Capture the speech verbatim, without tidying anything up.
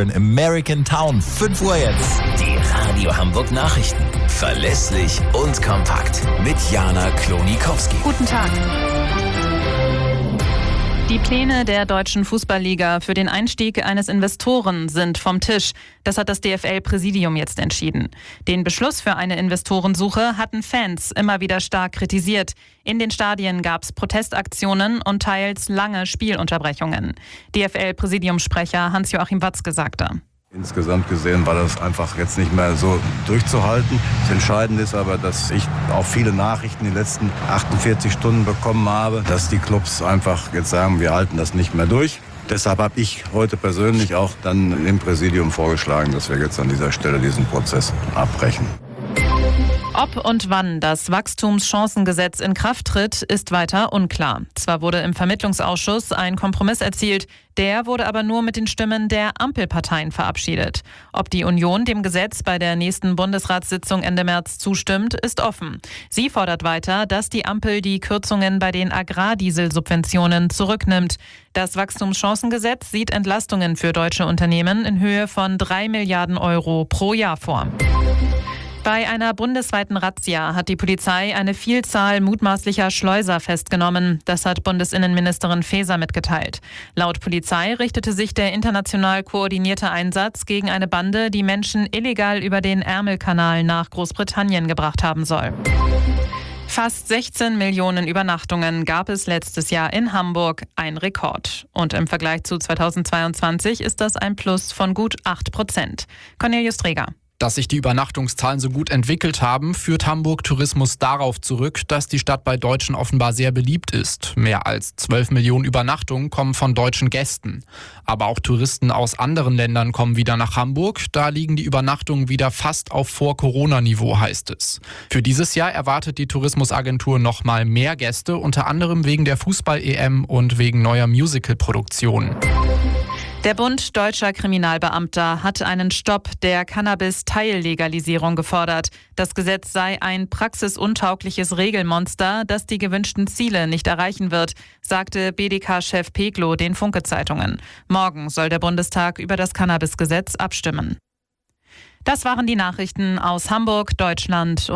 schön. American Town, fünf Uhr jetzt. Die Radio Hamburg Nachrichten. Verlässlich und kompakt. Mit Jana Klonikowski. Guten Tag. Die Pläne der Deutschen Fußballliga für den Einstieg eines Investoren sind vom Tisch. Das hat das D F L-Präsidium jetzt entschieden. Den Beschluss für eine Investorensuche hatten Fans immer wieder stark kritisiert. In den Stadien gab es Protestaktionen und teils lange Spielunterbrechungen. D F L-Präsidiumssprecher Hans-Joachim Watzke sagte: Insgesamt gesehen war das einfach jetzt nicht mehr so durchzuhalten. Das Entscheidende ist aber, dass ich auch viele Nachrichten die letzten achtundvierzig Stunden bekommen habe, dass die Clubs einfach jetzt sagen, wir halten das nicht mehr durch. Deshalb habe ich heute persönlich auch dann im Präsidium vorgeschlagen, dass wir jetzt an dieser Stelle diesen Prozess abbrechen. Ob und wann das Wachstumschancengesetz in Kraft tritt, ist weiter unklar. Zwar wurde im Vermittlungsausschuss ein Kompromiss erzielt, der wurde aber nur mit den Stimmen der Ampelparteien verabschiedet. Ob die Union dem Gesetz bei der nächsten Bundesratssitzung Ende März zustimmt, ist offen. Sie fordert weiter, dass die Ampel die Kürzungen bei den Agrardieselsubventionen zurücknimmt. Das Wachstumschancengesetz sieht Entlastungen für deutsche Unternehmen in Höhe von drei Milliarden Euro pro Jahr vor. Bei einer bundesweiten Razzia hat die Polizei eine Vielzahl mutmaßlicher Schleuser festgenommen. Das hat Bundesinnenministerin Faeser mitgeteilt. Laut Polizei richtete sich der international koordinierte Einsatz gegen eine Bande, die Menschen illegal über den Ärmelkanal nach Großbritannien gebracht haben soll. Fast sechzehn Millionen Übernachtungen gab es letztes Jahr in Hamburg, ein Rekord. Und im Vergleich zu zweitausendzweiundzwanzig ist das ein Plus von gut acht Prozent. Cornelius Träger. Dass sich die Übernachtungszahlen so gut entwickelt haben, führt Hamburg Tourismus darauf zurück, dass die Stadt bei Deutschen offenbar sehr beliebt ist. Mehr als zwölf Millionen Übernachtungen kommen von deutschen Gästen. Aber auch Touristen aus anderen Ländern kommen wieder nach Hamburg. Da liegen die Übernachtungen wieder fast auf Vor-Corona-Niveau, heißt es. Für dieses Jahr erwartet die Tourismusagentur noch mal mehr Gäste, unter anderem wegen der Fußball-E M und wegen neuer Musical-Produktionen. Der Bund Deutscher Kriminalbeamter hat einen Stopp der Cannabis-Teillegalisierung gefordert. Das Gesetz sei ein praxisuntaugliches Regelmonster, das die gewünschten Ziele nicht erreichen wird, sagte B D K-Chef Peglow den Funke-Zeitungen. Morgen soll der Bundestag über das Cannabis-Gesetz abstimmen. Das waren die Nachrichten aus Hamburg, Deutschland.